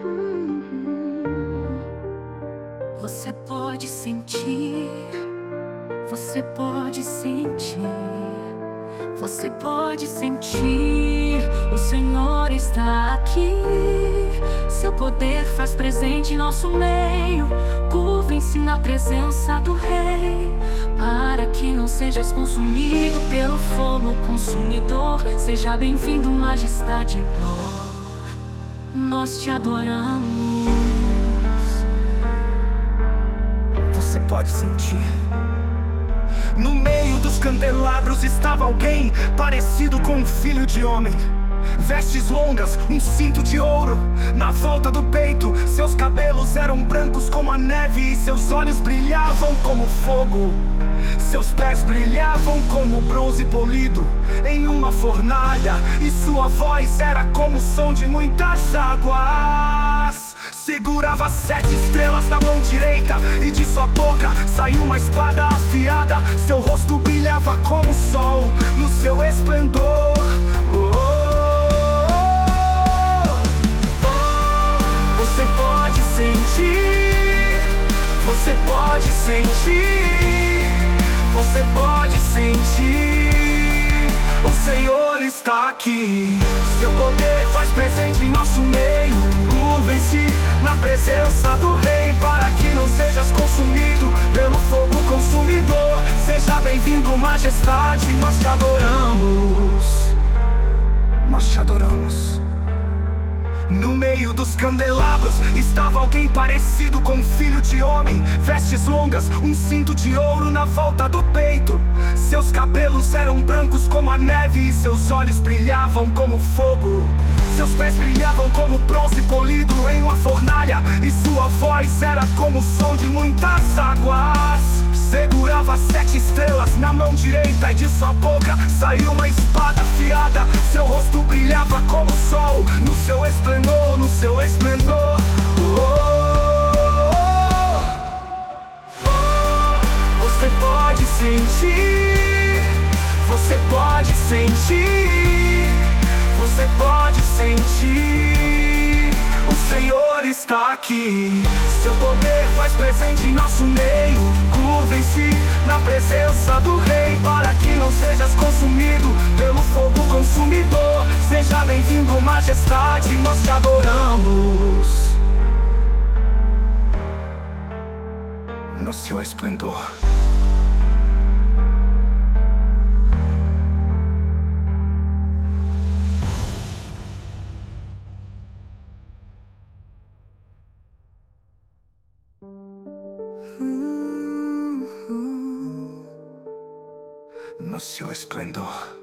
Você pode sentir, você pode sentir, você pode sentir. O Senhor está aqui. Seu poder faz presente em nosso meio. Curvem-se na presença do Rei, para que não sejas consumido pelo fogo consumidor. Seja bem-vindo, majestade. Nós te adoramos. Você pode sentir. No meio dos candelabros estava alguém parecido com um filho de homem. Vestes longas, um cinto de ouro na volta do peito. Seus cabelos eram brancos como a neve e seus olhos brilhavam como fogo. Seus pés brilhavam como bronze polido em uma fornalha, e sua voz era como o som de muitas águas. Segurava 7 estrelas na mão direita, e de sua boca saiu uma espada afiada. Seu rosto brilhava como o sol no seu esplendor. Você pode sentir, você pode sentir, você pode sentir. O Senhor está aqui. Seu poder faz presente em nosso meio. Curvem-se na presença do Rei, para que não sejas consumido pelo fogo consumidor. Seja bem-vindo, majestade. Nós te adoramos. Nós te adoramos. No meio dos candelabros estava alguém parecido com um filho de homem. Vestes longas, um cinto de ouro na volta do peito. Seus cabelos eram brancos como a neve e seus olhos brilhavam como fogo. Seus pés brilhavam como bronze polido em uma fornalha, e sua voz era como o som de muitas águas. Segurava 7 estrelas na mão direita, e de sua boca saiu uma espada afiada. Seu rosto brilhava como o sol no seu esplendor, no seu esplendor. Você pode sentir, você pode sentir, você pode sentir. O Senhor está aqui. Seu poder faz presente em nosso meio. Curvem-se na presença do Rei, para que não sejas consumido pelo fogo consumidor. Seja bem-vindo, majestade. Nós te adoramos no seu esplendor. No seu esplendor.